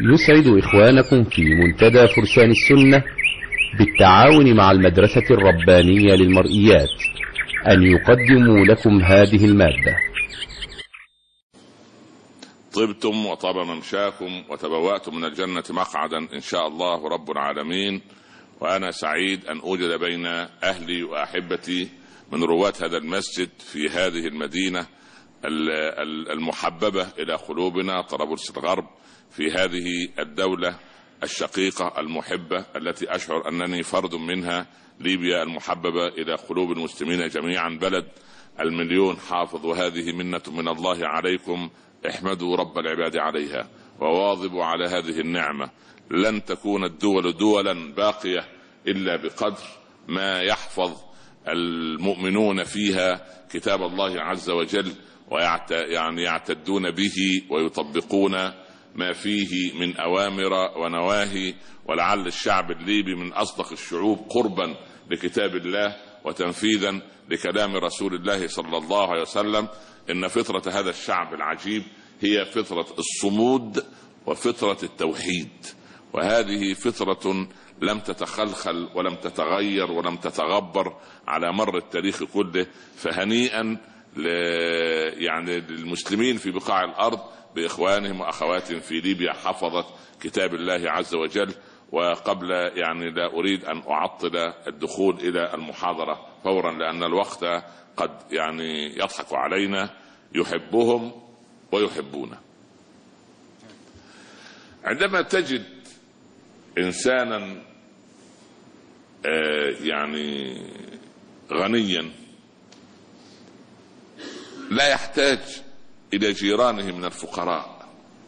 يسعد إخوانكم في منتدى فرسان السنة بالتعاون مع المدرسة الربانية للمرئيات أن يقدموا لكم هذه المادة. طبتم وطاب ممشاكم وتبوأتم من الجنة مقعدا إن شاء الله رب العالمين. وأنا سعيد أن أوجد بين أهلي وأحبتي من رواة هذا المسجد في هذه المدينة المحببة إلى قلوبنا، طرابلس الغرب، في هذه الدولة الشقيقة المحبة التي أشعر أنني فرد منها، ليبيا المحببة إلى قلوب المسلمين جميعا، بلد المليون حافظ، وهذه منة من الله عليكم، احمدوا رب العباد عليها وواظبوا على هذه النعمة. لن تكون الدول دولا باقية إلا بقدر ما يحفظ المؤمنون فيها كتاب الله عز وجل يعتدون به ويطبقون ما فيه من أوامر ونواهي. ولعل الشعب الليبي من أصدق الشعوب قربا لكتاب الله وتنفيذا لكلام رسول الله صلى الله عليه وسلم. إن فطرة هذا الشعب العجيب هي فطرة الصمود وفطرة التوحيد، وهذه فطرة لم تتخلخل ولم تتغير ولم تتغبر على مر التاريخ كله. فهنيئا للمسلمين في بقاع الأرض بإخوانهم وأخواتهم في ليبيا حفظت كتاب الله عز وجل. وقبل لا أريد أن أعطل الدخول إلى المحاضرة فورا لأن الوقت قد يضحك علينا. يحبهم ويحبونه. عندما تجد إنسانا غنيا لا يحتاج إلى جيرانه من الفقراء،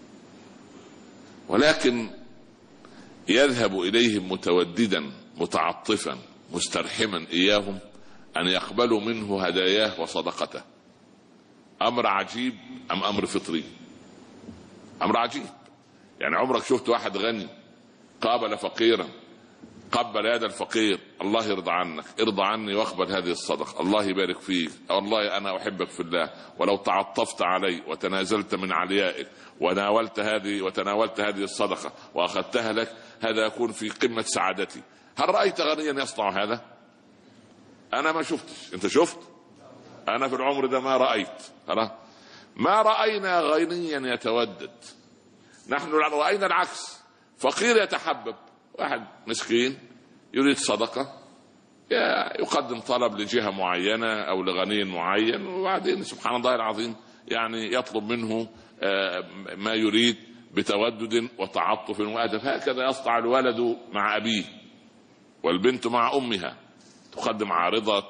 ولكن يذهب إليهم متوددا متعطفا مسترحما إياهم أن يقبلوا منه هداياه وصدقته، أمر عجيب أم أمر فطري؟ أمر عجيب. عمرك شفت واحد غني قابل فقيرا، قبل يد الفقير، الله يرضى عنك، ارضى عني واقبل هذه الصدقة، الله يبارك فيك، والله أنا أحبك في الله، ولو تعطفت علي وتنازلت من عليائك وتناولت هذه الصدقة وأخذتها لك، هذا يكون في قمة سعادتي. هل رأيت غنيا يصنع هذا؟ أنا ما شفتش. أنت شفت؟ أنا في العمر ده ما رأيت. ما رأينا غنيا يتودد. نحن رأينا العكس، فقير يتحبب، واحد مسكين يريد صدقة يقدم طلب لجهة معينة أو لغني معين، وبعدين سبحان الله العظيم يطلب منه ما يريد بتودد وتعطف وأدب. هكذا يصنع الولد مع أبيه والبنت مع أمها، تقدم عارضة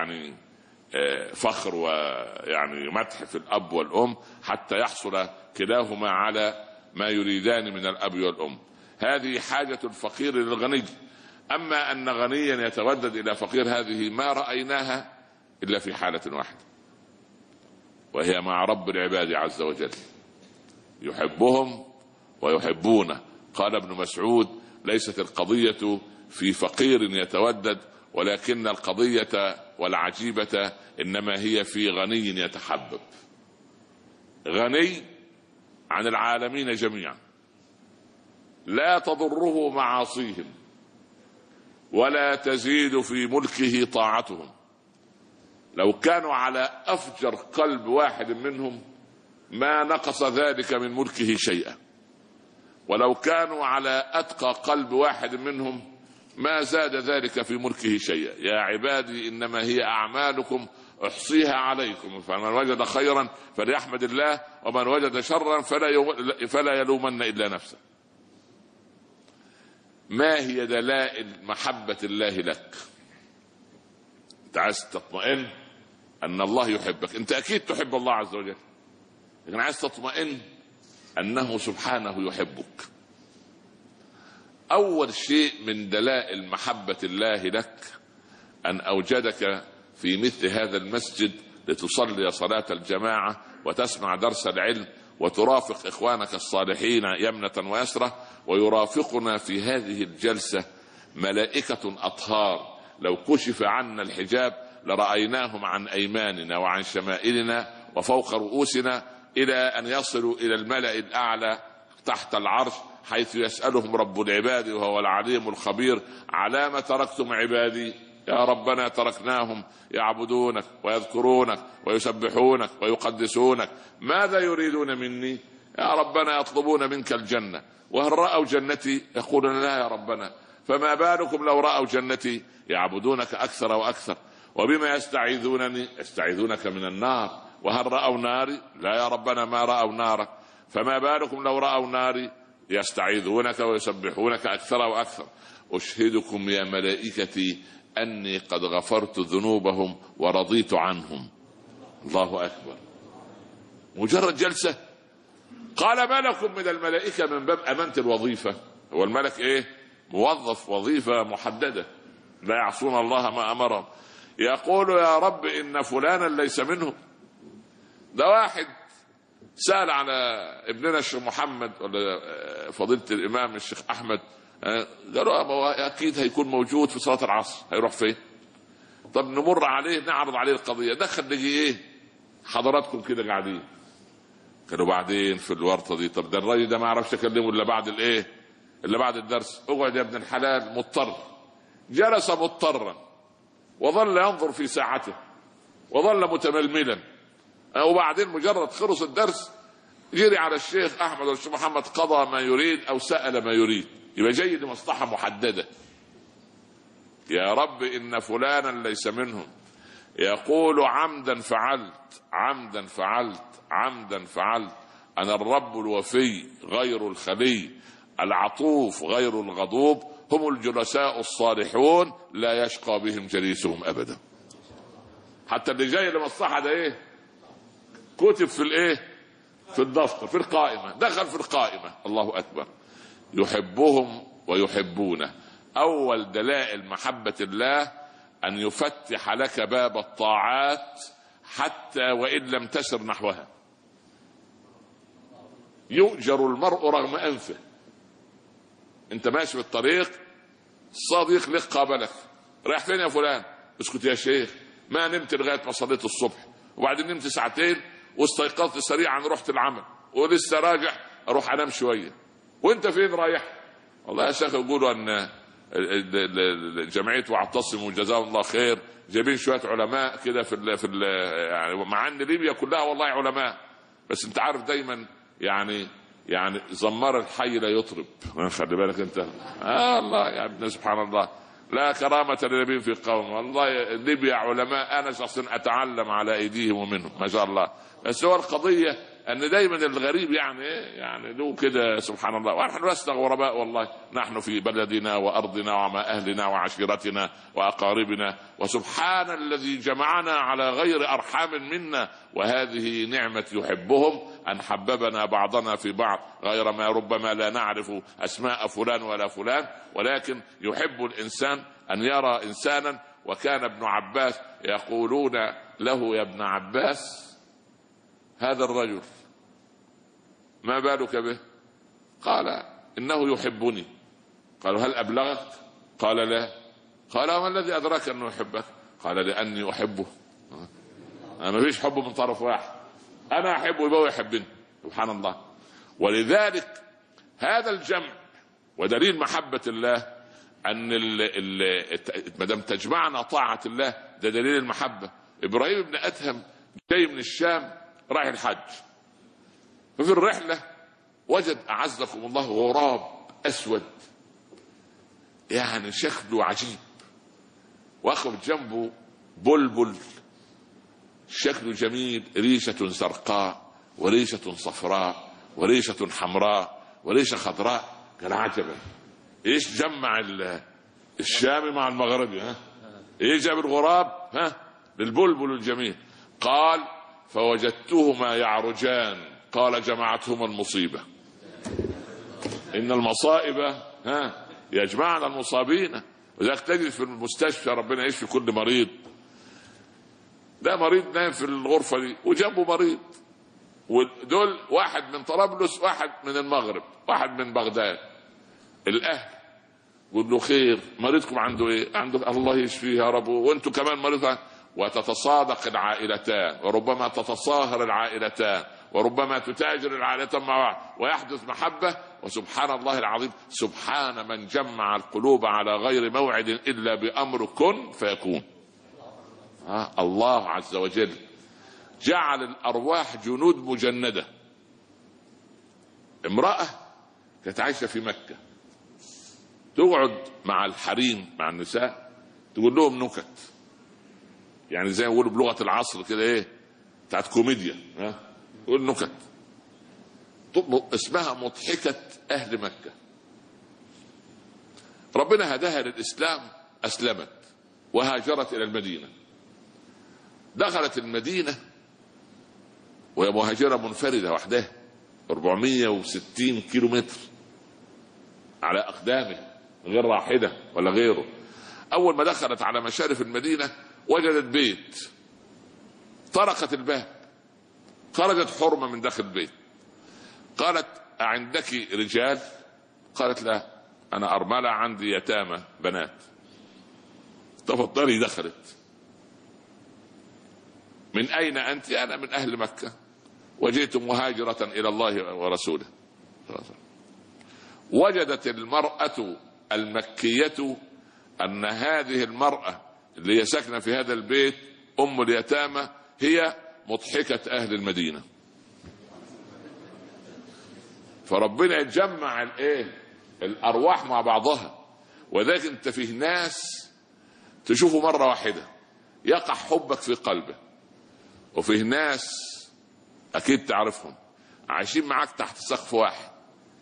فخر ومدح في الأب والأم حتى يحصل كلاهما على ما يريدان من الأب والأم. هذه حاجة الفقير للغني. أما أن غنيا يتودد إلى فقير، هذه ما رأيناها إلا في حالة واحدة، وهي مع رب العباد عز وجل، يحبهم ويحبونه. قال ابن مسعود: ليست القضية في فقير يتودد، ولكن القضية والعجيبة إنما هي في غني يتحبب، غني عن العالمين جميعا، لا تضره معاصيهم ولا تزيد في ملكه طاعتهم. لو كانوا على أفجر قلب واحد منهم ما نقص ذلك من ملكه شيئا، ولو كانوا على أتقى قلب واحد منهم ما زاد ذلك في ملكه شيئا. يا عبادي إنما هي أعمالكم أحصيها عليكم، فمن وجد خيرا فليحمد الله، ومن وجد شرا فلا يلومن إلا نفسه. ما هي دلائل محبة الله لك؟ أنت عايز تطمئن أن الله يحبك، أنت أكيد تحب الله عز وجل، لكن عايز تطمئن أنه سبحانه يحبك. أول شيء من دلائل محبة الله لك أن أوجدك في مثل هذا المسجد لتصلي صلاة الجماعة وتسمع درس العلم وترافق إخوانك الصالحين يمنة ويسرة. ويرافقنا في هذه الجلسة ملائكة أطهار، لو كشف عنا الحجاب لرأيناهم عن أيماننا وعن شمائلنا وفوق رؤوسنا، إلى أن يصلوا إلى الملأ الأعلى تحت العرش، حيث يسألهم رب العباد وهو العليم الخبير: على ما تركتم عبادي؟ يا ربنا تركناهم يعبدونك ويذكرونك ويسبحونك ويقدسونك، ماذا يريدون مني؟ يا ربنا يطلبون منك الجنة، وهل رأوا جنتي؟ يقولون لا يا ربنا. فما بالكم لو رأوا جنتي؟ يعبدونك أكثر وأكثر. وبما يستعيذونني؟ يستعيذونك من النار. وهل رأوا ناري؟ لا يا ربنا ما رأوا نارك. فما بالكم لو رأوا ناري؟ يستعيذونك ويسبحونك أكثر وأكثر. أشهدكم يا ملائكتي أني قد غفرت ذنوبهم ورضيت عنهم. الله أكبر. مجرد جلسة. قال ملك من الملائكة من باب أمانة الوظيفة. هو الملك إيه؟ موظف وظيفة محددة، لا يعصون الله ما أمرهم. يقول يا رب إن فلانا ليس منهم. ده واحد سأل على ابننا الشيخ محمد ولا فضيلة الإمام الشيخ أحمد، قالوا أكيد هيكون موجود في صلاة العصر. هيروح فين؟ طب نمر عليه نعرض عليه القضية. دخل نجي إيه حضراتكم كده قاعدين. كانوا بعدين في الورطة دي. طب ده الراجل ده ما عرفش أكلمه إلا بعد الإيه؟ إلا بعد الدرس. اقعد يا ابن الحلال. مضطر. جلس مضطرا وظل ينظر في ساعته وظل متململا. وبعدين مجرد خلص الدرس جري على الشيخ أحمد والشيخ محمد، قضى ما يريد أو سأل ما يريد. يبقى جاي لمصلحة محددة. يا رب إن فلانا ليس منهم. يقول عمدا فعلت عمدا فعلت عمدا فعلت. أنا الرب الوفي غير الخلي، العطوف غير الغضوب، هم الجلساء الصالحون لا يشقى بهم جليسهم أبدا. حتى اللي جاي لمصلحة ده إيه؟ كتب في الإيه؟ في الدفتر، في القائمة، دخل في القائمة. الله أكبر. يحبهم ويحبونه. أول دلائل محبة الله أن يفتح لك باب الطاعات حتى وإن لم تسر نحوها. يؤجر المرء رغم أنفه. أنت ماشي في الطريق، صديق لك قابلك: رايح فين يا فلان؟ اسكت يا شيخ، ما نمت لغاية ما صليت الصبح، وبعدين نمت ساعتين واستيقظت سريعا رحت العمل، ولسه راجع اروح انام شويه. وانت فين رايح؟ والله يا شيخ يقولوا ان جمعيه واعتصموا جزاهم الله خير جايبين شويه علماء كده في يعني مع ان ليبيا كلها والله علماء، بس انت عارف دايما يعني زمار الحي لا يطرب. خلي بالك انت. الله يا ابن سبحان الله، لا كرامة لنبي في قوم. والله ليبيا علماء، أنا شخصيا أتعلم على أيديهم ومنهم ما شاء الله. بس هو القضية أن دايما الغريب يعني له كده سبحان الله. ونحن لسنا غرباء والله، نحن في بلدنا وأرضنا ومع أهلنا وعشيرتنا وأقاربنا، وسبحان الذي جمعنا على غير أرحام منا. وهذه نعمة يحبهم، أن حببنا بعضنا في بعض، غير ما ربما لا نعرف أسماء فلان ولا فلان، ولكن يحب الإنسان أن يرى إنسانا. وكان ابن عباس يقولون له: يا ابن عباس هذا الرجل ما بالك به؟ قال: إنه يحبني. قالوا: هل أبلغك؟ قال: لا. قال: وما الذي أدراك أنه يحبك؟ قال: لأني أحبه. أنا ما فيش حب من طرف واحد، أنا أحبه يبقى يحبني. سبحان الله. ولذلك هذا الجمع ودليل محبة الله أن ما دام تجمعنا طاعة الله، ده دليل المحبة. إبراهيم بن أدهم جاي من الشام رايح الحج، ففي الرحلة وجد أعزكم الله غراب أسود يعني شكله عجيب، واخد جنبه بلبل شكله جميل، ريشة زرقاء وريشة صفراء وريشة حمراء وريشة خضراء. قال: عجبا، ايش جمع الشامي مع المغربي؟ ايش جاب الغراب بالبلبل الجميل؟ قال: فوجدتهما يعرجان. قال: جمعتهما المصيبة. إن المصائب يجمعنا المصابين. وذلك تجد في المستشفى ربنا يشفي كل مريض، ده مريض نايم في الغرفة دي وجنبه مريض، ودول واحد من طرابلس واحد من المغرب واحد من بغداد. الأهل يقول له: خير، مريضكم عنده ايه؟ عنده الله يشفيه يا رب، وانتم كمان مريض. وتتصادق العائلتان، وربما تتصاهر العائلتان، وربما تتاجر العائلة مع بعض ويحدث محبة. وسبحان الله العظيم، سبحان من جمع القلوب على غير موعد إلا بأمر كن فيكون. الله عز وجل جعل الأرواح جنود مجندة. امرأة كانت عايشة في مكة تقعد مع الحريم مع النساء تقول لهم نكت، يعني زي ما يقولوا بلغة العصر كده ايه بتاعت كوميديا، تقول نكت. اسمها مضحكة أهل مكة. ربنا هداها للإسلام، أسلمت وهاجرت إلى المدينة. دخلت المدينة وهي مهاجرة منفردة وحدها 460 كيلو متر على أقدامه غير راحلة ولا غيره. أول ما دخلت على مشارف المدينة وجدت بيت، طرقت الباب، خرجت حرمة من داخل البيت. قالت أعندك رجال؟ قالت لا، أنا أرملة عندي يتامى بنات. تفضلي. دخلت. من أين أنت؟ أنا من أهل مكة وجئت مهاجرة إلى الله ورسوله. وجدت المرأة المكية أن هذه المرأة اللي هي ساكنة في هذا البيت أم اليتامى هي مضحكة أهل المدينة. فربنا يجمع الأرواح مع بعضها. وذلك أنت فيه ناس تشوفه مرة واحدة يقع حبك في قلبه، وفيه ناس أكيد تعرفهم عايشين معاك تحت سقف واحد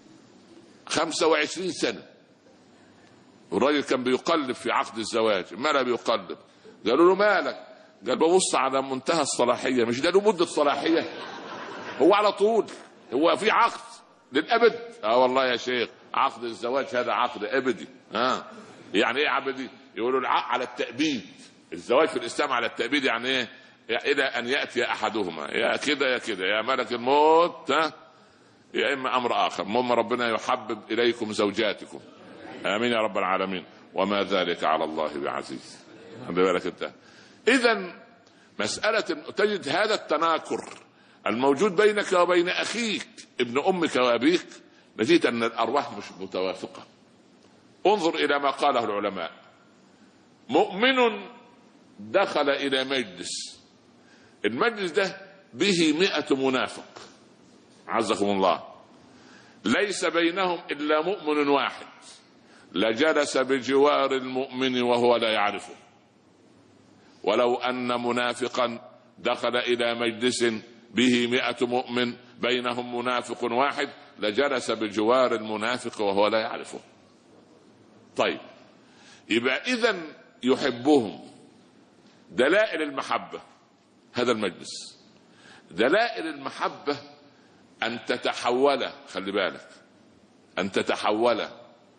25 سنة. والراجل كان بيقلب في عقد الزواج، ماله بيقلب؟ قالوا له مالك؟ قال ببص على منتهى الصلاحية. مش ده له مدة صلاحية؟ هو على طول هو في عقد للأبد؟ والله يا شيخ عقد الزواج هذا عقد أبدي. يعني ايه عبدي؟ يقولوا العقد على التأبيد. الزواج في الإسلام على التأبيد، يعني ايه؟ إلى أن يأتي أحدهما، يا كده يا كده، يا ملك الموت يا إما أمر آخر. المهم ربنا يحبب إليكم زوجاتكم، آمين يا رب العالمين، وما ذلك على الله بعزيز. خلي بالك أنت. إذن مسألة تجد هذا التناكر الموجود بينك وبين أخيك ابن أمك وأبيك نتيجة أن الأرواح مش متوافقة. انظر إلى ما قاله العلماء. مؤمن دخل إلى مجلس، المجلس ده به 100 منافق عزكم الله، ليس بينهم إلا مؤمن واحد، لجلس بجوار المؤمن وهو لا يعرفه. ولو أن منافقا دخل إلى مجلس به 100 مؤمن بينهم منافق واحد لجلس بجوار المنافق وهو لا يعرفه. طيب، يبقى إذن يحبهم. دلائل المحبة هذا المجلس، دلائل المحبة أن تتحول، خلي بالك، أن تتحول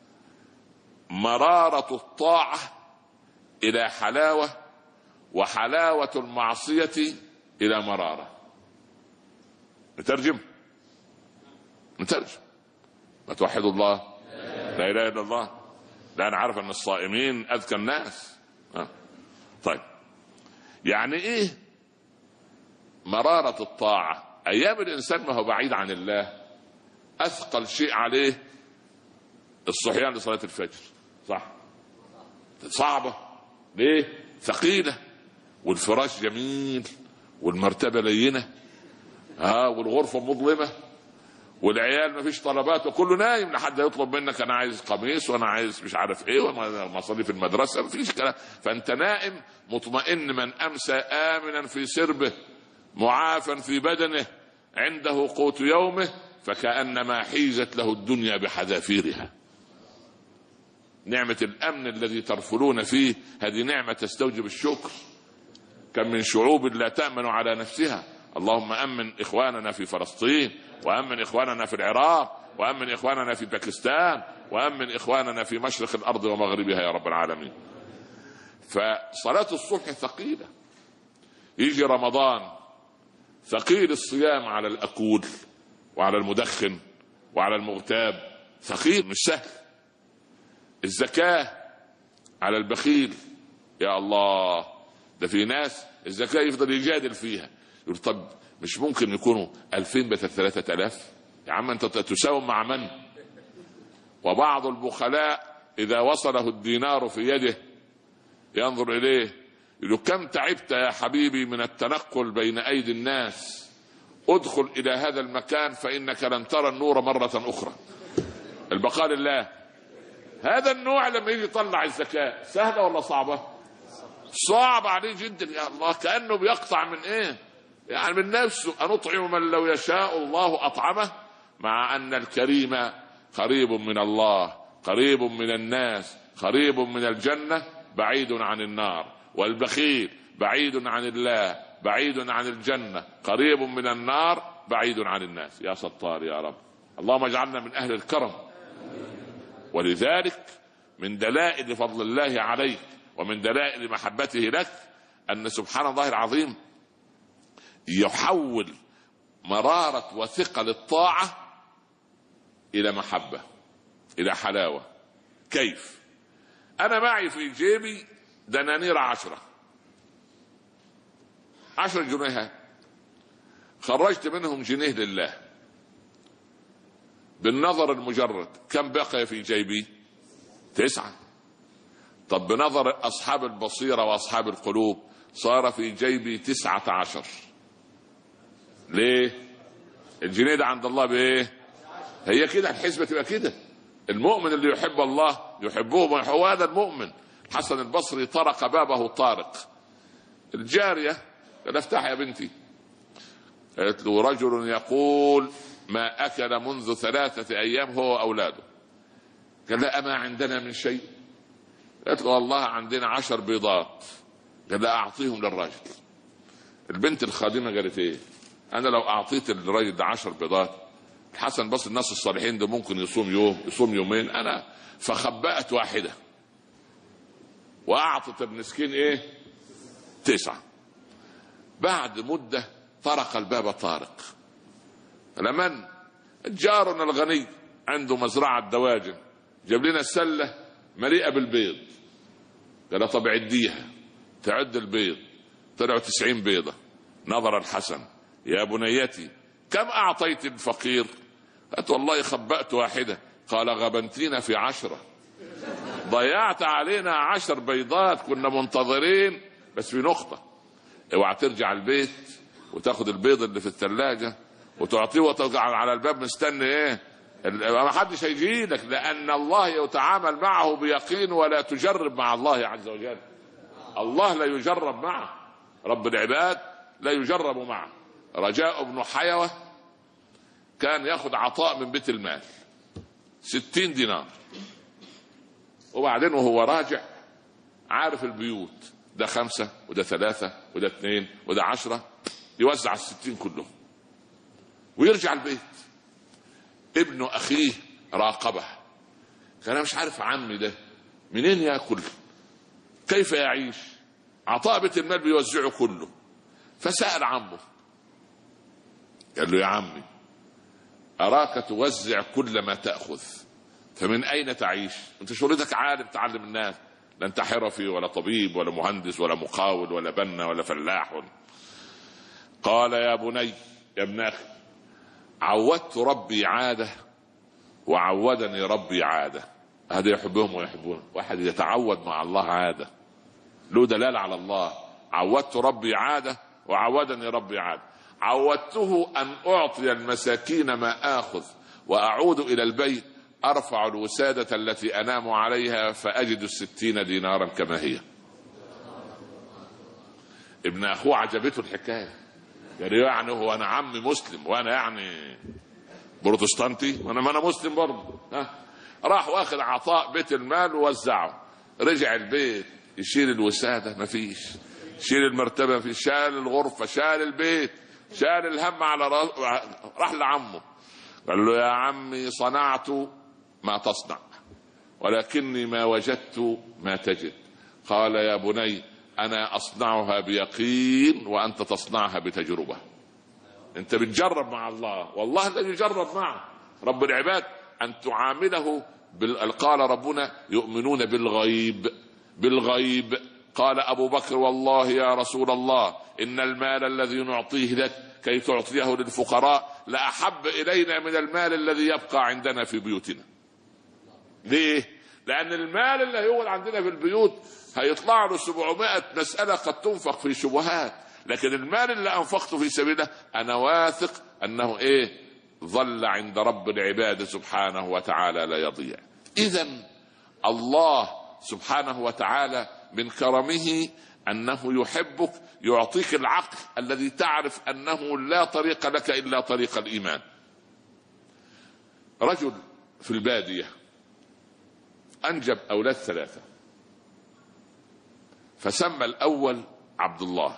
مرارة الطاعة إلى حلاوة، وحلاوة المعصية إلى مرارة. نترجم ما توحدوا الله، لا إله إلا الله. لا، أنا عارف أن الصائمين أذكى الناس. طيب، يعني إيه مرارة الطاعة؟ أيام الإنسان ما هو بعيد عن الله أثقل شيء عليه الصحيان لصلاة الفجر، صح؟ صعبة. ليه؟ ثقيلة، والفراش جميل، والمرتبة لينة، والغرفة مظلمة، والعيال ما فيش طلبات وكله نايم لحد يطلب منك أنا عايز قميص وأنا عايز مش عارف إيه ومصاريف المدرسة، ما فيش كلام. فأنت نائم مطمئن، من أمسى آمنا في سربه معافا في بدنه عنده قوت يومه فكأنما حيزت له الدنيا بحذافيرها. نعمة الأمن الذي ترفلون فيه هذه نعمة تستوجب الشكر. كم من شعوب لا تأمن على نفسها. اللهم أمن إخواننا في فلسطين، وأمن إخواننا في العراق، وأمن إخواننا في باكستان، وأمن إخواننا في مشرق الأرض ومغربها يا رب العالمين. فصلاة الصبح ثقيلة. يجي رمضان ثقيل الصيام على الأكول وعلى المدخن وعلى المغتاب، ثقيل مش سهل. الزكاة على البخيل، يا الله، ده في ناس الزكاة يفضل يجادل فيها، يقول طب مش ممكن يكونوا 2000 بدل 3000 يا عم؟ انت تساوم مع من؟ وبعض البخلاء اذا وصله الدينار في يده ينظر اليه يقول كم تعبت يا حبيبي من التنقل بين ايدي الناس، ادخل الى هذا المكان فانك لن ترى النور مرة اخرى. البقاء لله. هذا النوع لما يجي يطلع الزكاة سهلة ولا صعبة؟ صعب عليه جدا. يا الله، كأنه بيقطع من ايه؟ يعني من نفسه. أنطعم من لو يشاء الله أطعمه، مع أن الكريم قريب من الله، قريب من الناس، قريب من الجنة، بعيد عن النار. والبخيل بعيد عن الله، بعيد عن الجنة، قريب من النار، بعيد عن الناس. يا ستار يا رب، اللهم اجعلنا من أهل الكرم. ولذلك من دلائل فضل الله عليك ومن دلائل محبته لك أن سبحان الله العظيم يحول مرارة وثقل الطاعة إلى محبة، إلى حلاوة. كيف؟ أنا معي في جيبي دنانير 10 جنيهات، خرجت منهم جنيه لله. بالنظر المجرد كم بقي في جيبي؟ 9. طب بنظر أصحاب البصيرة وأصحاب القلوب صار في جيبي 19. ليه؟ الجنيه ده عند الله بايه؟ هي كده الحسبة تبقى كده. المؤمن اللي يحب الله يحبه، هو هذا المؤمن. حسن البصري طرق بابه طارق، الجارية قال افتح يا بنتي. قالت له رجل يقول ما أكل منذ 3 أيام هو وأولاده. قال لا أما عندنا من شيء؟ قالت له والله عندنا 10 بيضات. قال لا أعطيهم للراجل. البنت الخادمة قالت ايه؟ أنا لو أعطيت الراجل ده 10 بيضات، الحسن بس الناس الصالحين ده ممكن يصوم يوم، يصوم يومين. أنا فخبأت واحدة وأعطت المسكين ايه؟ 9. بعد مدة طرق الباب طارق. لمن؟ جارنا الغني عنده مزرعة دواجن، جاب لنا السلة مليئة بالبيض. قال طب عديها. تعد البيض، طلعوا 90 بيضة. نظر الحسن يا بنيتي كم أعطيت الفقير؟ قالت والله خبأت واحدة. قال غبنتينا في 10، ضيعت علينا 10 بيضات كنا منتظرين. بس في نقطة، اوعى ترجع البيت وتاخد البيض اللي في الثلاجة وتعطيه وترجع على الباب مستني ايه؟ ما حدش هيجي لك، لأن الله يتعامل معه بيقين ولا تجرب مع الله عز وجل. الله لا يجرب معه، رب العباد لا يجرب معه. رجاء بن حيوة كان ياخد عطاء من بيت المال 60 دينار، وبعدين وهو راجع عارف البيوت، ده 5 وده 3 وده 2 وده 10، يوزع 60 كلهم ويرجع البيت. ابن أخيه راقبه، كان أنا مش عارف عمي ده منين يأكل، كيف يعيش، عطاء بيت المال بيوزعه كله. فسأل عمه قال له يا عمي أراك توزع كل ما تأخذ، فمن أين تعيش؟ أنت شغلتك عالم تعلم الناس، لا أنت حرفي ولا طبيب ولا مهندس ولا مقاول ولا بنا ولا فلاح قال يا بني يا ابن أخي عودت ربي عادة وعودني ربي عادة. هذا يحبهم ويحبونه. واحد يتعود مع الله عادة له دلالة على الله. عودت ربي عادة وعودني ربي عادة. عودته أن أعطي المساكين ما آخذ وأعود إلى البيت أرفع الوسادة التي أنام عليها فأجد 60 دينارا كما هي. ابن أخوه عجبته الحكاية، يعني هو أنا عمي مسلم وأنا يعني بروتستانتي، ما أنا مسلم برضه. راح واخد عطاء بيت المال ووزعه. رجع البيت يشيل الوسادة مفيش، شيل المرتبة مفيش، شال الغرفة، شال البيت، شال الهم على راح لعمه قال له يا عمي صنعت ما تصنع ولكني ما وجدت ما تجد. قال يا بني أنا أصنعها بيقين وأنت تصنعها بتجربة. أنت بتجرب مع الله والله لا يجرب معه. رب العباد أن تعامله قال ربنا يؤمنون بالغيب. قال أبو بكر والله يا رسول الله إن المال الذي نعطيه لك كي تعطيه للفقراء لأحب إلينا من المال الذي يبقى عندنا في بيوتنا. ليه؟ لأن المال اللي هيقعد عندنا في البيوت هيطلع له 700 مسألة قد تنفق في شبهات، لكن المال اللي أنفقته في سبيله أنا واثق أنه ظل عند رب العباد سبحانه وتعالى لا يضيع. إذن الله سبحانه وتعالى من كرمه أنه يحبك يعطيك العقل الذي تعرف أنه لا طريق لك إلا طريق الإيمان. رجل في البادية أنجب أولاد 3، فسمى الأول عبد الله،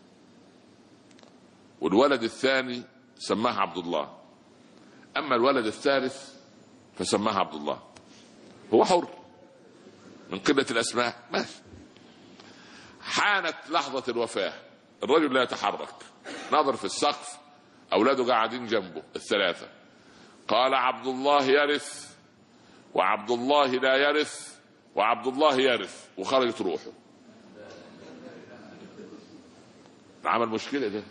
والولد الثاني سماه عبد الله، أما الولد الثالث فسماه عبد الله. هو حر من قلة الأسماء، ماشي. حانت لحظة الوفاة، الرجل لا يتحرك، نظر في السقف، أولاده قاعدين جنبه ال3، قال عبد الله يرث وعبد الله لا يرث وعبد الله يرث، وخرجت روحه. عمل مشكلة ده.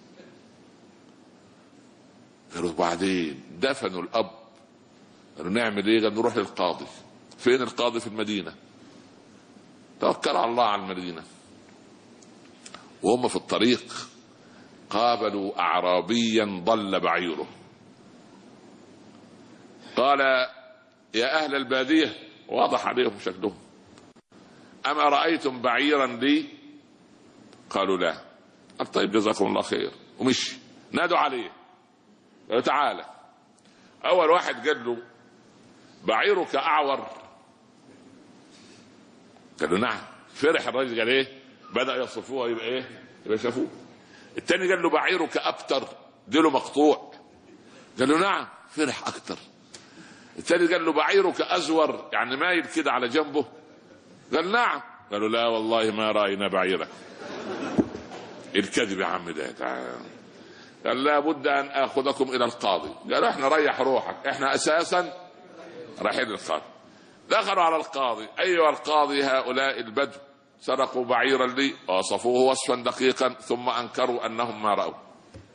قالوا بعدين دفنوا الأب، قالوا نعمل ايه؟ قالوا نروح للقاضي. فين القاضي؟ في المدينة. توكل على الله على المدينة. وهم في الطريق قابلوا أعرابيا ضل بعيره، قال يا أهل البادية، واضح عليهم شكلهم، أما رأيتم بعيرا لي؟ قالوا لا. قال طيب جزاكم الله خير، ومشي. نادوا عليه، قالوا تعالى. أول واحد قال له بعيرك أعور؟ قالوا نعم. فرح الرجل، قال ايه؟ بدأ يصفوها، يبقى ايه؟ يبقى شافوه. التاني قال له بعيرك أبتر؟ ديله مقطوع؟ قال له نعم. فرح أكتر. التاني قال له بعيرك أزور، يعني مايل كده على جنبه؟ قال نعم. قالوا لا والله ما رأينا بعيرك. الكذب يا عم ده. قال لا بد أن آخذكم إلى القاضي. قالوا احنا ريح روحك، احنا أساسا رايحين للقاضي. دخلوا على القاضي. أيها القاضي، هؤلاء البدو سرقوا بعيرا لي ووصفوه وصفا دقيقا ثم أنكروا أنهم ما رأوا.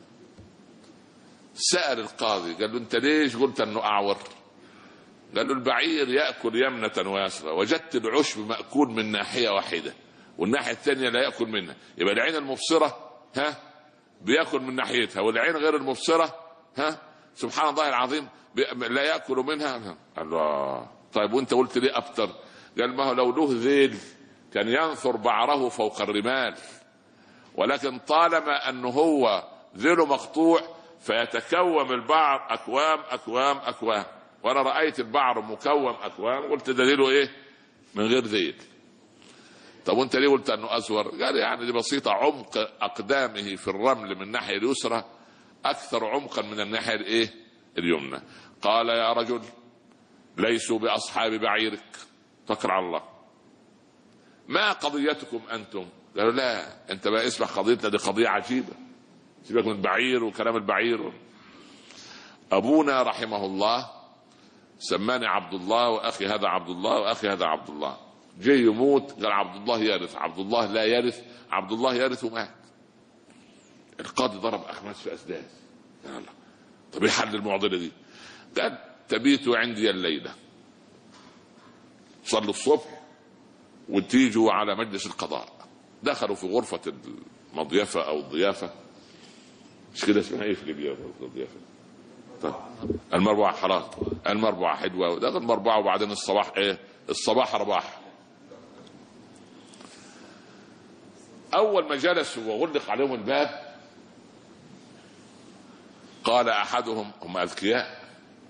سأل القاضي، قال له أنت ليش قلت أنه أعور؟ قال له البعير يأكل يمنة ويسرى، وجدت العشب مأكول من ناحية واحدة والناحية الثانية لا يأكل منها، يبقى العين المبصرة بيأكل من ناحيتها، والعين غير المبصرة سبحان الله العظيم لا يأكل منها. قال له طيب وانت قلت ليه أبتر؟ قال ما هو لو له ذيل كان ينثر بعره فوق الرمال، ولكن طالما أنه هو ذيله مقطوع فيتكوم البعر أكوام أكوام أكوام، وأنا رأيت البعر مكوم أكوام، قلت ده ذيله إيه؟ من غير ذيل. طب وانت ليه قلت أنه أزور؟ قال يعني دي بسيطة، عمق أقدامه في الرمل من الناحية اليسرى أكثر عمقا من الناحية اليمنى. قال يا رجل ليسوا بأصحاب بعيرك، توكل على الله. ما قضيتكم أنتم؟ قالوا لا أنت بقى اسمع قضيتنا، دي قضية عجيبة، سيبك من البعير وكلام البعير. أبونا رحمه الله سماني عبد الله، وأخي هذا عبد الله، وأخي هذا عبد الله. جاي يموت قال عبد الله يرث، عبد الله لا يرث، عبد الله يرث، ومات. القاضي ضرب أخماس في أسداد. طب ايه حل المعضلة دي؟ قال تبيت عندي الليلة، صلوا الصبح وتيجوا على مجلس القضاء. دخلوا في غرفة المضيفة أو الضيافة، مش كده اسمها ايه في ليبيا الضيافة؟ طيب المربعة، خلاص المربعة حلوة، دخل المربعة وبعدين الصباح الصباح رباح. أول ما جلسوا وغلق عليهم الباب قال أحدهم، هم أذكياء،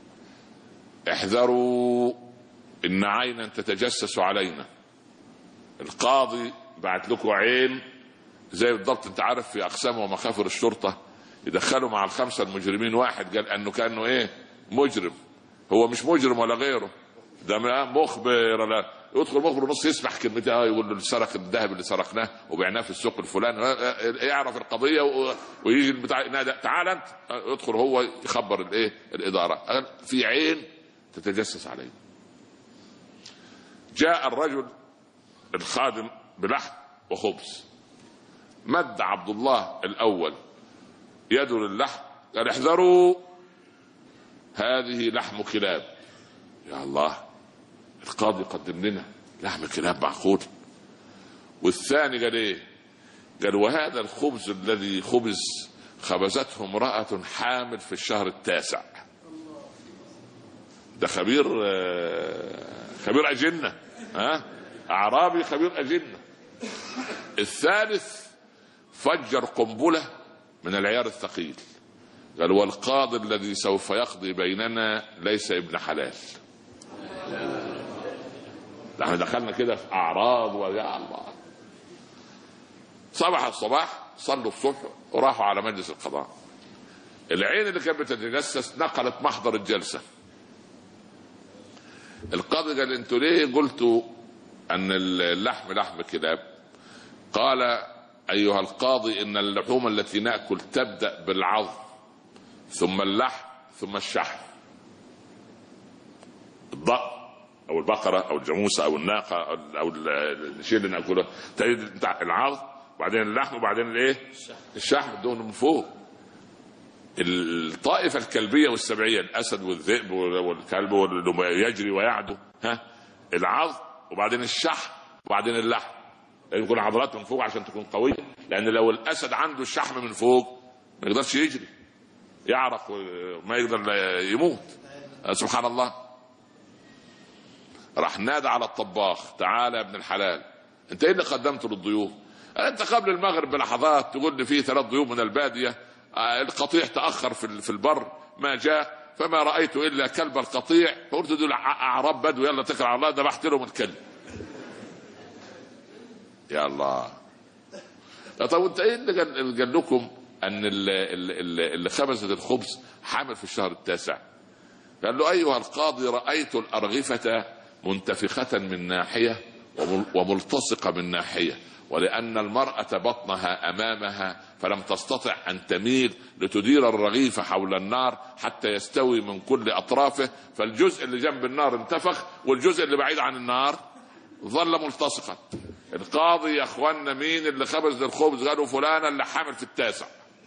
احذروا إن عينا تتجسس علينا. القاضي بعت لكم عين زي بالضبط، انت عارف في أقسام ومخافر الشرطة يدخلوا مع ال5 المجرمين واحد قال أنه كأنه مجرم، هو مش مجرم ولا غيره، ده مخبر، لا يدخل مخبر نص يسمح كلمتين يقول له سرق الذهب اللي سرقناه وبعناه في السوق الفلاني، يعرف القضيه ويجي البتاع تعال انت، يدخل هو يخبر الاداره. في عين تتجسس عليه. جاء الرجل الخادم بلحم وخبز، مد عبد الله الاول يده للحم، قال احذروا هذه لحم كلاب. يا الله، القاضي قدم لنا لحم كلاب معقول؟ والثاني قال ايه؟ قال وهذا الخبز الذي خبزته امرأة حامل في الشهر التاسع. ده خبير أجنة، أعرابي خبير أجنة. الثالث فجر قنبلة من العيار الثقيل، قال والقاضي الذي سوف يقضي بيننا ليس ابن حلال. احنا دخلنا كده في أعراض، ويا الله. صباح الصباح صلوا الصبح وراحوا على مجلس القضاء. العين اللي كانت بتتجسس نقلت محضر الجلسة. القاضي قال انتوا ليه قلتوا ان اللحم لحم كلاب؟ قال ايها القاضي ان اللحوم التي نأكل تبدأ بالعظم ثم اللحم ثم الشحم. الضأن او البقرة او الجاموسة او الناقة او الشيء اللي نأكله تجد العظم وبعدين اللحم وبعدين الايه؟ الشحم، الدهن من فوق. الطائفة الكلبية والسبعية، الأسد والذئب والكلب واللي يجري ويعدو، العظم وبعدين الشحم وبعدين اللحم. لازم يكون عضلات من فوق عشان تكون قوية، لأن لو الأسد عنده الشحم من فوق ما يقدرش يجري، يعرق وما يقدر يموت. سبحان الله. راح نادى على الطباخ تعالى يا ابن الحلال، انت ايه اللي قدمته للضيوف؟ انت قبل المغرب بلحظات تقول لي فيه 3 ضيوف من البادية، القطيع تأخر في البر ما جاء، فما رأيت إلا كلب القطيع، فقلت دول أعراب بدو يلا تكل على الله، ذبحت لهم الكلب. يا الله. طب انت ايه اللي قال لكم ان اللي خبزت الخبز حامل في الشهر التاسع؟ قال له ايها القاضي رأيت الأرغفة منتفخة من ناحية وملتصقة من ناحية، ولأن المرأة بطنها أمامها فلم تستطع أن تميل لتدير الرغيف حول النار حتى يستوي من كل أطرافه، فالجزء اللي جنب النار انتفخ والجزء اللي بعيد عن النار ظل ملتصقا. القاضي يا اخوانا مين اللي خبز الخبز؟ قالوا فلان اللي حامل في التاسع.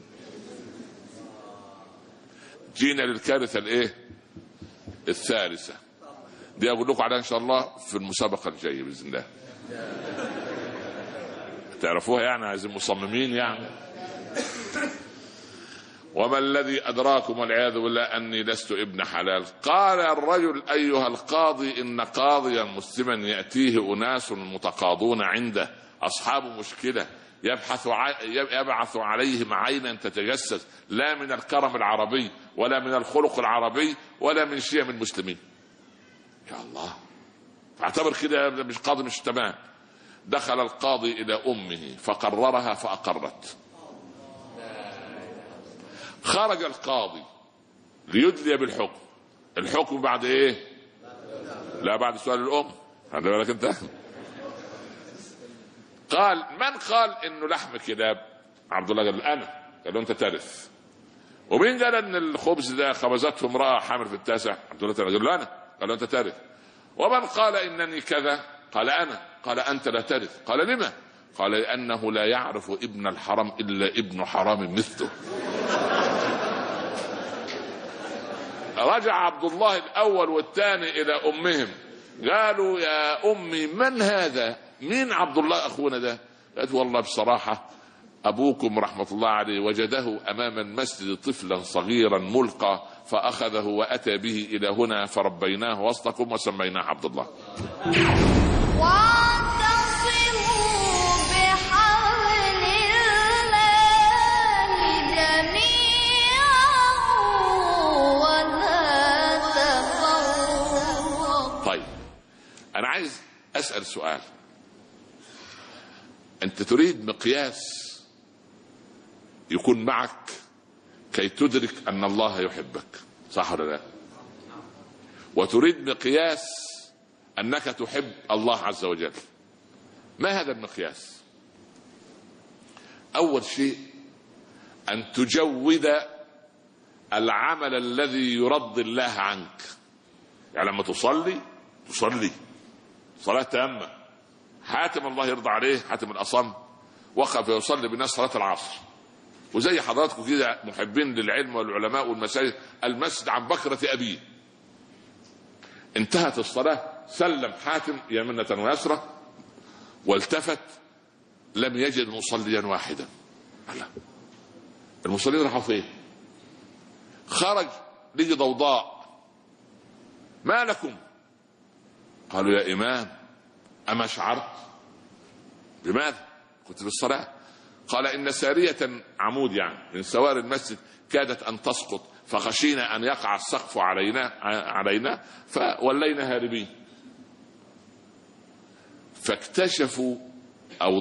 جينا للكارثة الايه؟ الثالثة دي اقول لكم عليها ان شاء الله في المسابقة الجاية بإذن الله، تعرفوها يعني، عايزين مصممين يعني. وما الذي أدراكم والعياذ بالله أني لست ابن حلال؟ قال الرجل أيها القاضي إن قاضيا مسلما يأتيه أناس متقاضون عنده أصحاب مشكلة يبعث عليهم عينا تتجسس، لا من الكرم العربي ولا من الخلق العربي ولا من شيم المسلمين. يا الله، فاعتبر كده مش قاضي مش تمام. دخل القاضي إلى أمه فقررها فأقرت. خرج القاضي ليدلي بالحكم. الحكم بعد ايه؟ لا بعد سؤال الأم. خلي بالك انت. قال من قال انه لحم كلاب؟ عبد الله قال انا. قال له انت ترث. ومين قال ان الخبز ده خبزته امرأة حامل في التاسع؟ عبد الله قال له انا. قال له انت ترث. ومن قال انني كذا؟ قال انا. قال انت لا ترث. قال لما؟ قال لانه لا يعرف ابن الحرام الا ابن حرام مثله. رجع عبد الله الأول والثاني إلى أمهم، قالوا يا أمي من هذا؟ مين عبد الله أخونا ده؟ قالت والله بصراحة أبوكم رحمة الله عليه وجده أمام المسجد طفلا صغيرا ملقى فأخذه وأتى به إلى هنا فربيناه وسطكم وسميناه عبد الله. أنا عايز أسأل سؤال. أنت تريد مقياس يكون معك كي تدرك أن الله يحبك، صح ولا لا؟ وتريد مقياس أنك تحب الله عز وجل. ما هذا المقياس؟ أول شيء أن تجود العمل الذي يرضي الله عنك. يعني لما تصلي صلاة تامة. حاتم الله يرضى عليه، حاتم الأصم وقف يصلي بالناس صلاة العصر، وزي حضراتكم كده محبين للعلم والعلماء والمساجد، المسجد عن بكرة أبيه. انتهت الصلاة سلم حاتم يمنة ويسرى والتفت لم يجد مصليا واحدا. المصلين راحوا فين؟ خرج لقي ضوضاء. ما لكم؟ قالوا يا إمام أما شعرت؟ بماذا؟ كنت في الصلاة. قال إن سارية عمود يعني من سوار المسجد كادت أن تسقط فخشينا أن يقع السقف علينا فولينا هاربين. فاكتشفوا أو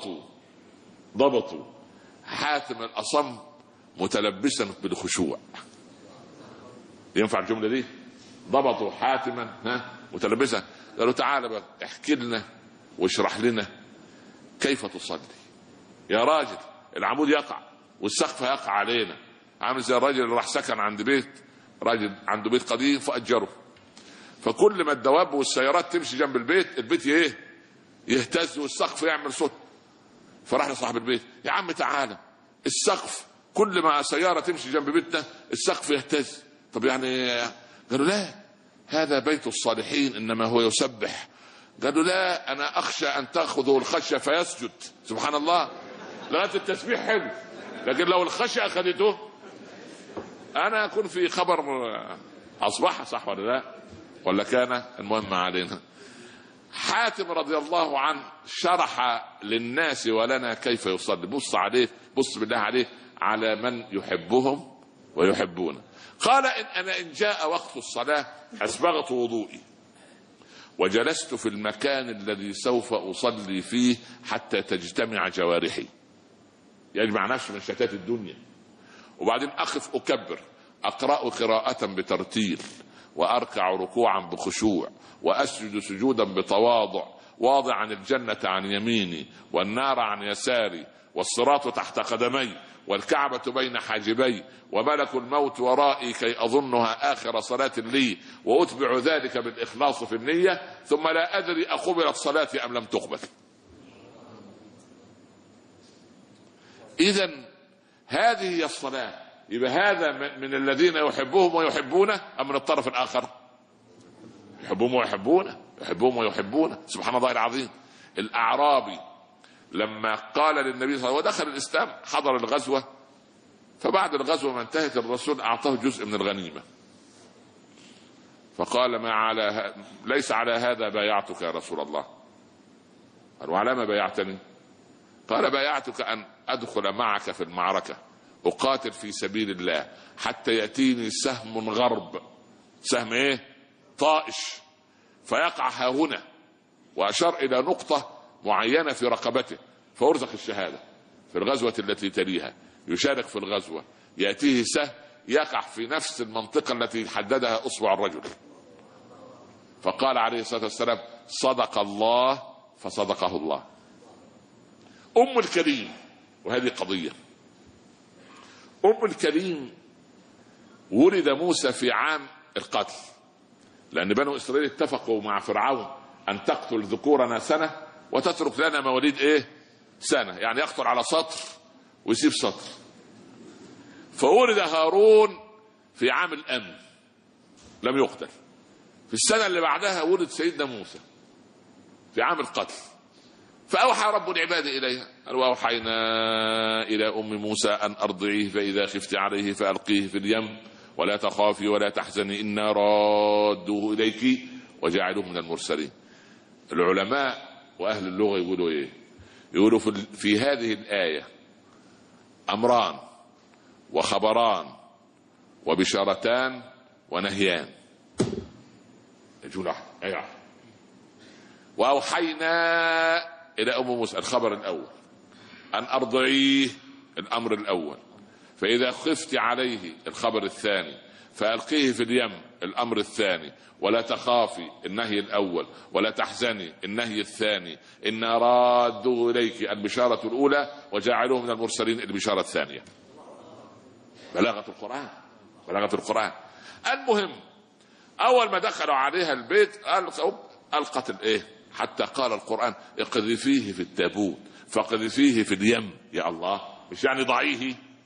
ضبطوا حاتم الأصم متلبسا بالخشوع. ينفع الجملة دي؟ ضبطوا حاتما متلبسا. قالوا تعالى بقى احكي لنا واشرح لنا كيف تصلي يا راجل، العمود يقع والسقف يقع علينا. عامل زي الراجل اللي راح سكن عند بيت راجل عنده بيت قديم فأجره، فكل ما الدواب والسيارات تمشي جنب البيت ايه يهتز والسقف يعمل صوت. فراح لصاحب البيت يا عم تعالى السقف كل ما سيارة تمشي جنب بيتنا السقف يهتز. طب يعني؟ قالوا لا هذا بيت الصالحين انما هو يسبح. قالوا لا انا اخشى ان تاخذه الخشيه فيسجد. سبحان الله، لغايه التسبيح حلو لكن لو الخشيه اخذته انا اكون في خبر اصبح. صح ولا لا؟ ولا كان المهم علينا. حاتم رضي الله عنه شرح للناس ولنا كيف يصلي. بص عليه، بص بالله عليه على من يحبهم ويحبونه. قال إن جاء وقت الصلاة أسبغت وضوئي وجلست في المكان الذي سوف أصلي فيه حتى تجتمع جوارحي، يجمع نفسه من شتات الدنيا. وبعدين أقف أكبر، أقرأ قراءة بترتيل، وأركع ركوعا بخشوع، وأسجد سجودا بتواضع، واضعا الجنة عن يميني والنار عن يساري، والصراط تحت قدمي، والكعبة بين حاجبي، وملك الموت ورائي كي أظنها آخر صلاة لي، وأتبع ذلك بالإخلاص في النية، ثم لا أدري أقبلت صلاتي أم لم تقبل. إذن هذه هي الصلاة. يبقى هذا من الذين يحبهم ويحبونه أم من الطرف الآخر؟ يحبهم ويحبونه. سبحان الله العظيم. الأعرابي لما قال للنبي صلى الله عليه وسلم ودخل الإسلام حضر الغزوة، فبعد الغزوة ما انتهت الرسول أعطاه جزء من الغنيمة، فقال ليس على هذا بايعتك يا رسول الله. قال وعلى ما بايعتني؟ قال بايعتك أن أدخل معك في المعركة أقاتل في سبيل الله حتى يأتيني سهم غرب، سهم ايه؟ طائش، فيقع ها هنا، وأشار إلى نقطة معينة في رقبته فأرزق الشهادة. في الغزوة التي تليها يشارك في الغزوة، يأتيه سهم يقع في نفس المنطقة التي حددها أصبع الرجل، فقال عليه الصلاة والسلام صدق الله فصدقه الله. أم الكريم، وهذه قضية، أم الكريم ولد موسى في عام القتل، لأن بنو إسرائيل اتفقوا مع فرعون أن تقتل ذكورنا سنة وتترك لنا مواليد ايه؟ سنة، يعني يقتل على سطر ويسيب سطر. فولد هارون في عام الأمن لم يقتل. في السنة اللي بعدها ولد سيدنا موسى في عام القتل، فأوحى رب العباد إليها قال وأوحينا إلى أم موسى أن أرضعيه فإذا خفت عليه فألقيه في اليم ولا تخافي ولا تحزني إنا رادوه إليك وجعلوه من المرسلين. العلماء وأهل اللغة يقولوا إيه؟ يقولوا في هذه الآية أمران وخبران وبشارتان ونهيان. الجملة أيوة. وأوحينا إلى أم موسى الخبر الأول أن أرضعيه الأمر الأول، فإذا خفت عليه الخبر الثاني، فألقيه في اليم الأمر الثاني، ولا تخافي النهي الأول، ولا تحزني النهي الثاني، إن رادوا إليك البشارة الأولى وجعلوه من المرسلين البشارة الثانية. بلاغة القرآن. المهم أول ما دخلوا عليها البيت ألقت الإيه؟ حتى قال القرآن اقذفيه في التابوت فاقذفيه في اليم. يا الله، مش يعني ضعيه،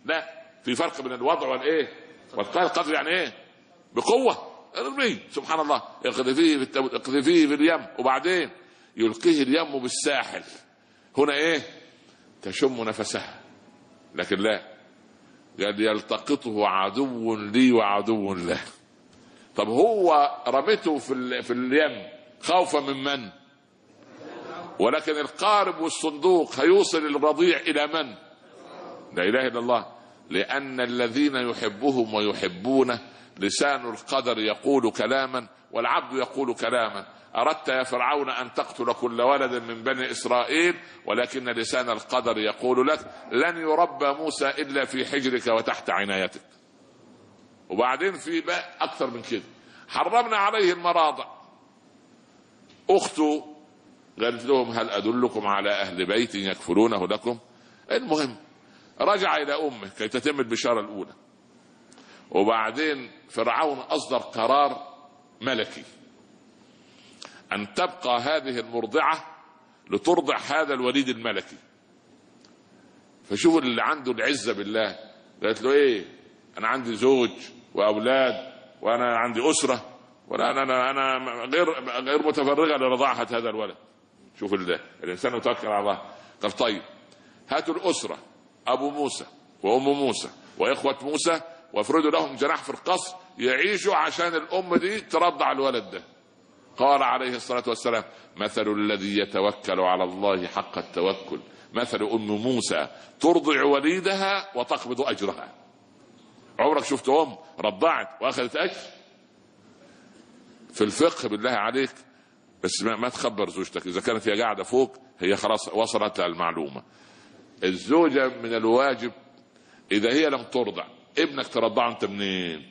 لا، في فرق بين الوضع والايه والقذف. القذف يعني ايه؟ بقوه، ارميه سبحان الله، اقذفيه في اليم، وبعدين يلقيه اليم بالساحل. هنا ايه؟ تشم نفسها. لكن لا، قال يلتقطه عدو لي وعدو له. طب هو رمته في اليم خوفا من؟ ولكن القارب والصندوق هيوصل الرضيع الى من؟ لا اله الا الله. لان الذين يحبهم ويحبونه لسان القدر يقول كلاما والعبد يقول كلاما. اردت يا فرعون ان تقتل كل ولد من بني اسرائيل، ولكن لسان القدر يقول لك لن يربى موسى الا في حجرك وتحت عنايتك. وبعدين في بقى اكثر من كده، حرمنا عليه المراضع. اخته قالت لهم هل ادلكم على اهل بيت يكفلونه لكم؟ المهم رجع الى امه كي تتم البشاره الاولى. وبعدين فرعون اصدر قرار ملكي ان تبقى هذه المرضعه لترضع هذا الوليد الملكي. فشوف اللي عنده العزه بالله، قالت له ايه؟ انا عندي زوج واولاد وانا عندي اسره، ولا انا غير متفرغه لرضاعه هذا الولد. شوف الانسان يتوكل على الله. قال طيب هاتوا الاسره، ابو موسى وام موسى واخوه موسى، وافردوا لهم جناح في القصر يعيشوا عشان الام دي ترضع الولد ده. قال عليه الصلاه والسلام مثل الذي يتوكل على الله حق التوكل مثل ام موسى ترضع وليدها وتقبض اجرها. عمرك شفت ام رضعت واخذت اجر؟ في الفقه بالله عليك بس ما تخبر زوجتك اذا كانت هي قاعده فوق، هي خلاص وصلت المعلومه. الزوجه من الواجب اذا هي لم ترضع ابنك ترضعه انت منين؟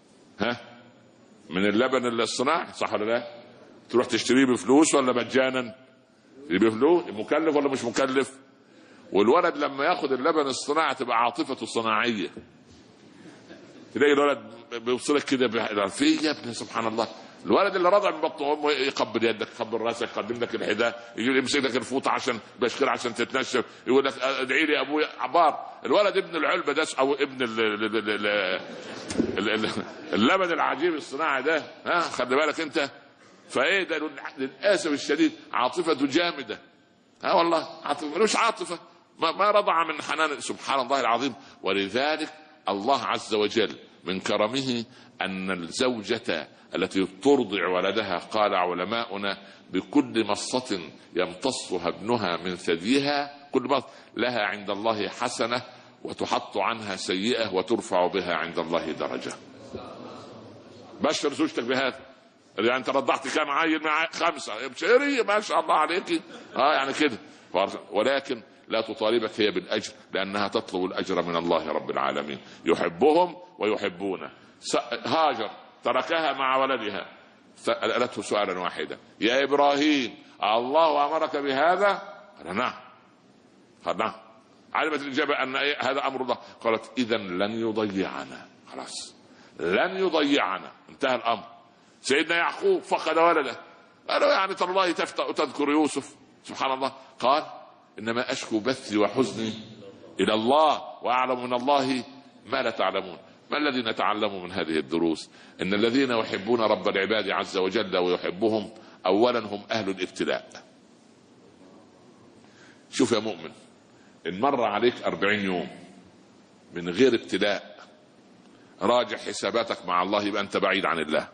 من اللبن الصناعي، صح ولا لا؟ تروح تشتريه بفلوس ولا مجانا؟ بفلوس. مكلف ولا مش مكلف؟ والولد لما ياخد اللبن الصناعي تبقى عاطفته صناعيه. تلاقي الولد بيوصلك كده في يا ابني سبحان الله. الولد اللي رضع من بطن امه يقبل يدك، يقبل راسك، يقدم لك الحذاء، يجي يمسك لك الفوطه عشان بشكر عشان تتنشف، يقول لك ادعي لي ابويا عبار. الولد ابن العلبه ده او ابن اللبن العجيب الصناعي ده، خلي بالك انت. فايه ده للاسف الشديد عاطفته جامده. والله عاطفه ملوش عاطفه، ما رضع من حنان سبحان الله العظيم. ولذلك الله عز وجل من كرمه أن الزوجة التي ترضع ولدها قال علماؤنا بكل مصة يمتصها ابنها من ثديها كل مصة لها عند الله حسنة وتحط عنها سيئة وترفع بها عند الله درجة. بشر زوجتك بهذا. يعني انت رضعت كام عيل؟ مع 5 بشيري ما شاء الله عليك. يعني كده. ولكن لا تطالبك هي بالأجر لأنها تطلب الأجر من الله رب العالمين. يحبهم ويحبونه. هاجر تركها مع ولدها سألته سؤالا واحدا يا إبراهيم الله أمرك بهذا؟ قال نعم. قال نعم. علمت الإجابة أن هذا أمر الله. قالت إذن لن يضيعنا. خلاص لن يضيعنا، انتهى الأمر. سيدنا يعقوب فقد ولده، قالوا يعني تالله تفتأ تذكر يوسف. سبحان الله. قال إنما أشكو بثي وحزني إلى الله وأعلم من الله ما لا تعلمون. ما الذي نتعلم من هذه الدروس؟ إن الذين يحبون رب العباد عز وجل ويحبهم أولا هم أهل الابتلاء. شوف يا مؤمن، إن مر عليك 40 يوم من غير ابتلاء راجع حساباتك مع الله، يبقى أنت بعيد عن الله.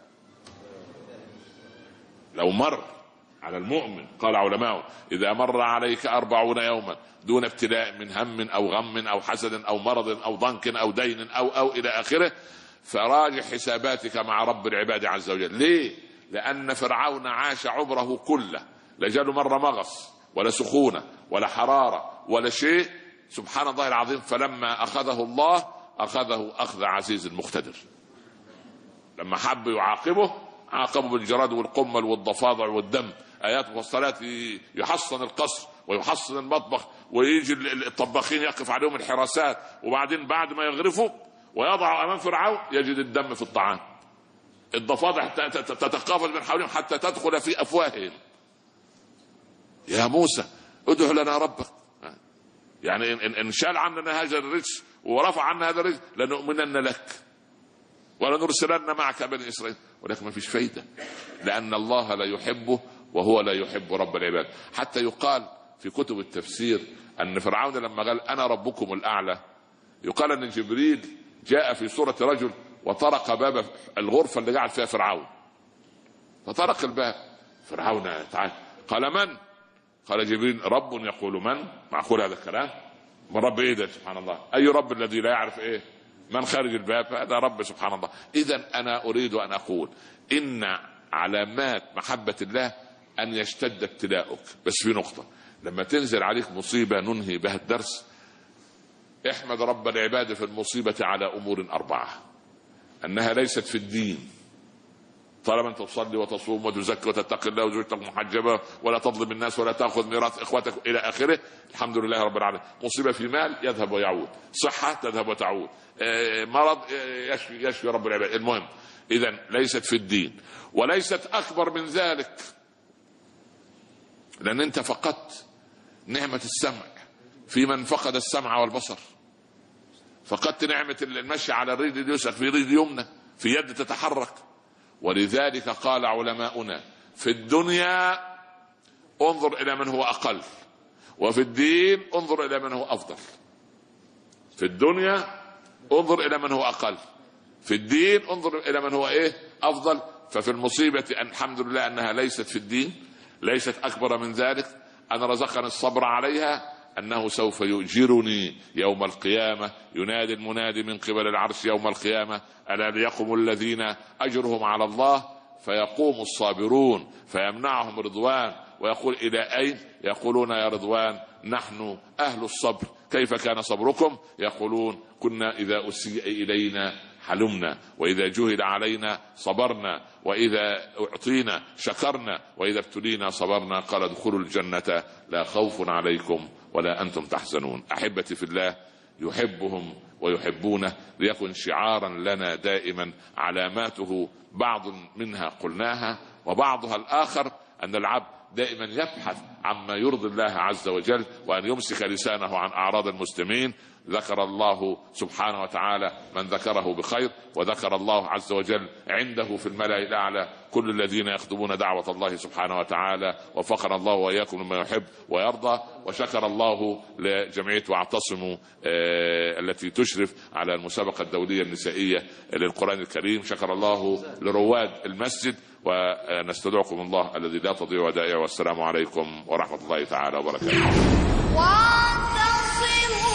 لو مر على المؤمن قال علماء إذا مر عليك 40 يوما دون ابتلاء من هم أو غم أو حسد أو مرض أو ضنك أو دين أو إلى آخره، فراجع حساباتك مع رب العباد عز وجل. ليه؟ لأن فرعون عاش عمره كله لا جاله مرة مغص ولا سخونة ولا حرارة ولا شيء. سبحان الله العظيم. فلما أخذه الله أخذه أخذ عزيز مقتدر. لما حب يعاقبه عاقبه بالجراد والقمل والضفادع والدم. آيات والصلاة يحصن القصر ويحصن المطبخ، ويجي الطباخين يقف عليهم الحراسات، وبعدين بعد ما يغرفوا ويضعوا أمام فرعون يجد الدم في الطعام. الضفادع تتقافل من حولهم حتى تدخل في أفواههم. يا موسى ادع لنا ربك. يعني إن شال عننا هذا الرجس ورفع عنا هذا الرزق لنؤمنن لك ولنرسلن معك بني إسرائيل، ولكن ما فيش فايدة، لأن الله لا يحبه وهو لا يحب رب العباد. حتى يقال في كتب التفسير أن فرعون لما قال أنا ربكم الأعلى، يقال أن جبريل جاء في صورة رجل وطرق باب الغرفة اللي قاعد فيها فرعون، فطرق الباب. فرعون تعال قال من؟ قال جبريل رب يقول من؟ معقول هذا الكلام؟ من رب ايه ده؟ سبحان الله، اي رب الذي لا يعرف ايه من خارج الباب؟ هذا رب سبحان الله. اذا انا اريد ان اقول ان علامات محبة الله ان يشتد ابتلاؤك. بس في نقطة، لما تنزل عليك مصيبة ننهي بها الدرس، احمد رب العباد في المصيبة على امور 4: انها ليست في الدين، طالما انت تصلي وتصوم وتزكي وتتقي الله وزوجتك محجبه ولا تظلم الناس ولا تاخذ ميراث اخوتك الى اخره، الحمد لله رب العالمين. مصيبه في مال يذهب ويعود، صحه تذهب وتعود، مرض يشفي رب العباد. المهم اذا ليست في الدين، وليست اكبر من ذلك، لان انت فقدت نعمه السمع في من فقد السمع والبصر، فقدت نعمه المشي على الرجل اليسرى في رجل يمنى، في يد تتحرك. ولذلك قال علماؤنا في الدنيا انظر الى من هو اقل، وفي الدين انظر الى من هو افضل. في الدنيا انظر الى من هو اقل، في الدين انظر الى من هو ايه افضل. ففي المصيبة الحمد لله انها ليست في الدين، ليست اكبر من ذلك، ان رزقني الصبر عليها، انه سوف يؤجرني يوم القيامة. ينادي المنادي من قبل العرش يوم القيامة ألا ليقم الذين أجرهم على الله، فيقوم الصابرون فيمنعهم رضوان ويقول إلى أين؟ يقولون يا رضوان نحن أهل الصبر، كيف كان صبركم؟ يقولون كنا إذا أسيء إلينا حلمنا، وإذا جهل علينا صبرنا، وإذا أعطينا شكرنا، وإذا ابتلينا صبرنا. قال ادخلوا الجنة لا خوف عليكم ولا أنتم تحزنون. أحبتي في الله، يحبهم ويحبونه، ليكن شعارا لنا دائما. علاماته بعض منها قلناها، وبعضها الآخر أن العبد دائما يبحث عما يرضي الله عز وجل، وأن يمسك لسانه عن أعراض المسلمين. ذكر الله سبحانه وتعالى من ذكره بخير، وذكر الله عز وجل عنده في الملأ الأعلى كل الذين يخدمون دعوة الله سبحانه وتعالى. وفقنا الله وإياكم لما يحب ويرضى. وشكر الله لجمعية واعتصموا التي تشرف على المسابقة الدولية النسائية للقرآن الكريم. شكر الله لرواد المسجد، ونستودعكم الله الذي لا تضيع ودائعه. والسلام عليكم ورحمة الله تعالى وبركاته.